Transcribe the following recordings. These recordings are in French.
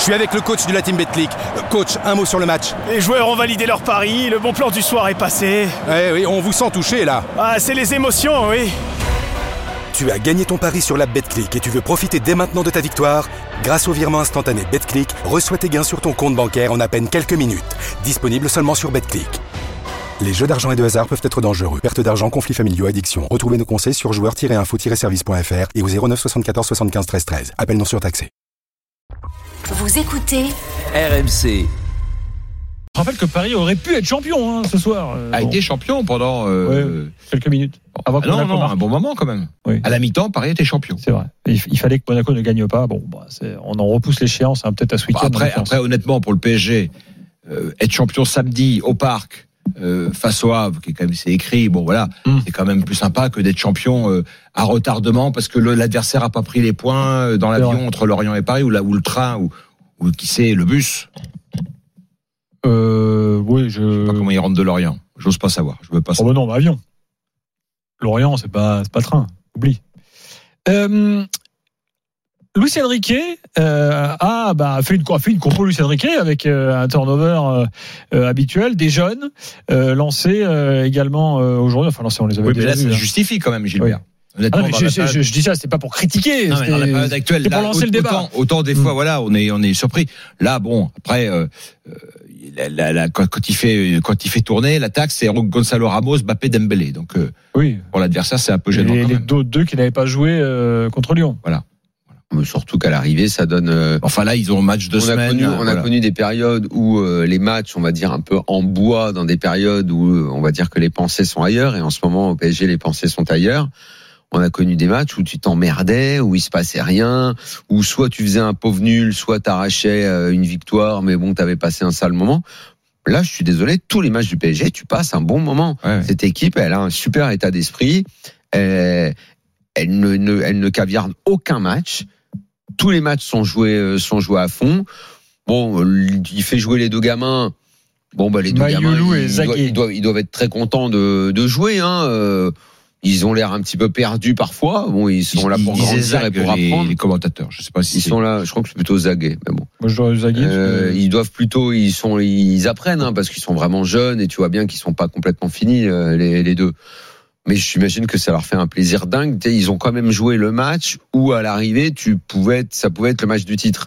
suis avec le coach de la team Betclic. Coach, un mot sur le match. Les joueurs ont validé leur pari, le bon plan du soir est passé. Oui, on vous sent touché là. Ah, c'est les émotions, oui. Tu as gagné ton pari sur l'app Betclic et tu veux profiter dès maintenant de ta victoire? Grâce au virement instantané Betclic, reçois tes gains sur ton compte bancaire en à peine quelques minutes. Disponible seulement sur Betclic. Les jeux d'argent et de hasard peuvent être dangereux. Perte d'argent, conflits familiaux, addiction. Retrouvez nos conseils sur joueurs-info-service.fr et au 09 74 75 13 13. Appel non surtaxé. Vous écoutez RMC. Je rappelle que Paris aurait pu être champion ce soir. A été champion pendant quelques minutes. Avant que Monaco marque. Un bon moment quand même. Oui. À la mi-temps, Paris était champion. C'est vrai. Il fallait que Monaco ne gagne pas. On en repousse l'échéance peut-être à ce week-end. Après, honnêtement, pour le PSG, être champion samedi au Parc face au Havre, qui est quand même, c'est écrit. C'est quand même plus sympa que d'être champion à retardement parce que l'adversaire a pas pris les points dans l'avion entre Lorient et Paris ou le train ou qui sait le bus. Je sais pas comment ils rentrent de Lorient. J'ose pas savoir. Je veux pas savoir. Non, avion. Lorient, c'est pas train. Oublie. Luis Enrique a fait une compo Luis Enrique avec un turnover habituel, des jeunes lancés également aujourd'hui. Enfin, lancés, on les avait oui, déjà mais là, vus. Ça justifie quand même, Gilbert. Oui. Je dis ça, c'est pas pour critiquer. Non, mais dans la période actuelle, pour lancer le débat. Autant des fois, on est surpris. Là, après, quand il fait tourner, l'attaque, c'est Gonzalo Ramos, Mbappé, Dembélé. Donc, pour l'adversaire, c'est un peu gênant. Et les deux qui n'avaient pas joué contre Lyon. Voilà. Mais surtout qu'à l'arrivée, ça donne. Enfin là, ils ont un match de semaine. On a connu des périodes où les matchs, on va dire un peu en bois, dans des périodes où on va dire que les pensées sont ailleurs. Et en ce moment, au PSG, les pensées sont ailleurs. On a connu des matchs où tu t'emmerdais, où il se passait rien, où soit tu faisais un pauvre nul, soit t'arrachais une victoire, mais t'avais passé un sale moment. Là, je suis désolé, tous les matchs du PSG, tu passes un bon moment. Ouais. Cette équipe, elle a un super état d'esprit. Elle ne caviarde aucun match. Tous les matchs sont joués à fond. Il fait jouer les deux gamins. Les deux gamins, ils doivent être très contents de jouer. Ils ont l'air un petit peu perdus parfois. Ils sont là pour grandir et pour apprendre. Les commentateurs, je sais pas si ils sont là. Je crois que c'est plutôt Zagué. Mais bon. Moi, je dois Zagué. Ils doivent plutôt. Ils apprennent parce qu'ils sont vraiment jeunes et tu vois bien qu'ils sont pas complètement finis les deux. Mais j'imagine que ça leur fait un plaisir dingue. Ils ont quand même joué le match où à l'arrivée ça pouvait être le match du titre.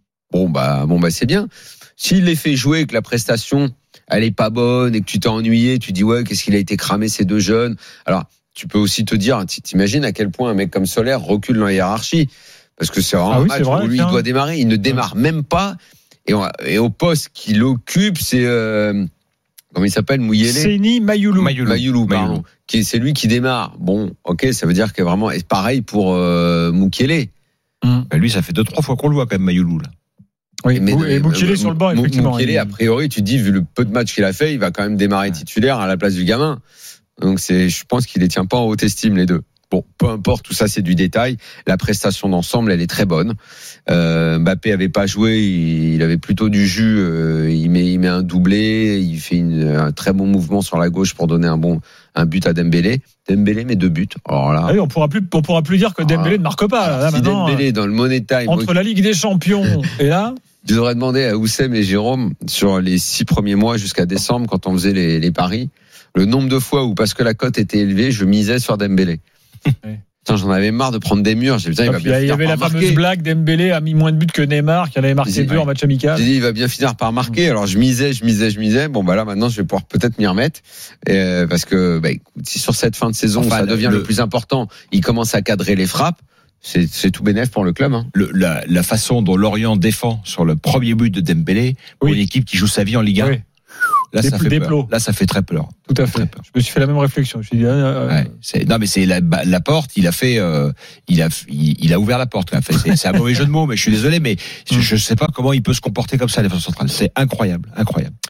C'est bien. S'il les fait jouer et que la prestation elle est pas bonne et que tu t'es ennuyé, tu dis qu'est-ce qu'il a été cramé ces deux jeunes. Alors tu peux aussi te dire, t'imagines à quel point un mec comme Soler recule dans la hiérarchie parce que c'est vraiment un match où lui il doit démarrer, il ne démarre même pas et au poste qu'il occupe c'est comment il s'appelle, Mouyélé Seny Mayoulou, pardon. C'est lui qui démarre. Ça veut dire que vraiment, et pareil pour Moukélé. Lui, ça fait 2-3 fois qu'on le voit quand même, Mayoulou, là. Oui, et Moukélé sur le banc, effectivement. Moukélé, a priori, tu te dis, vu le peu de matchs qu'il a fait, il va quand même démarrer titulaire à la place du gamin. Donc je pense qu'il les tient pas en haute estime, les deux. Peu importe, tout ça c'est du détail. La prestation d'ensemble, elle est très bonne. Mbappé avait pas joué, il avait plutôt du jus. Il met un doublé, il fait un très bon mouvement sur la gauche pour donner un but à Dembélé. Dembélé met 2 buts. Alors là, on pourra plus dire que Dembélé ne marque pas. Là, si Dembélé dans le Money Time entre la Ligue des Champions et là. Je devrais demander à Oussem et Jérôme sur les 6 premiers mois jusqu'à décembre quand on faisait les paris, le nombre de fois où parce que la cote était élevée, je misais sur Dembélé. Putain, j'en avais marre de prendre des murs. Il y avait la fameuse blague, Dembélé a mis moins de buts que Neymar qui en avait marqué 2 en match amical. J'ai dit il va bien finir par marquer. Alors je misais. Là maintenant je vais pouvoir peut-être m'y remettre parce que si sur cette fin de saison ça devient le plus important, il commence à cadrer les frappes. C'est tout bénef pour le club. La façon dont Lorient défend sur le premier but de Dembélé pour une équipe qui joue sa vie en Ligue 1. Oui. Là, ça fait peur. Là, ça fait très peur. Tout à fait. Je me suis fait la même réflexion. Je me suis dit, non, mais c'est la porte. Il a ouvert la porte. C'est un mauvais jeu de mots, mais je suis désolé, mais je sais pas comment il peut se comporter comme ça, la défense centrale. C'est incroyable.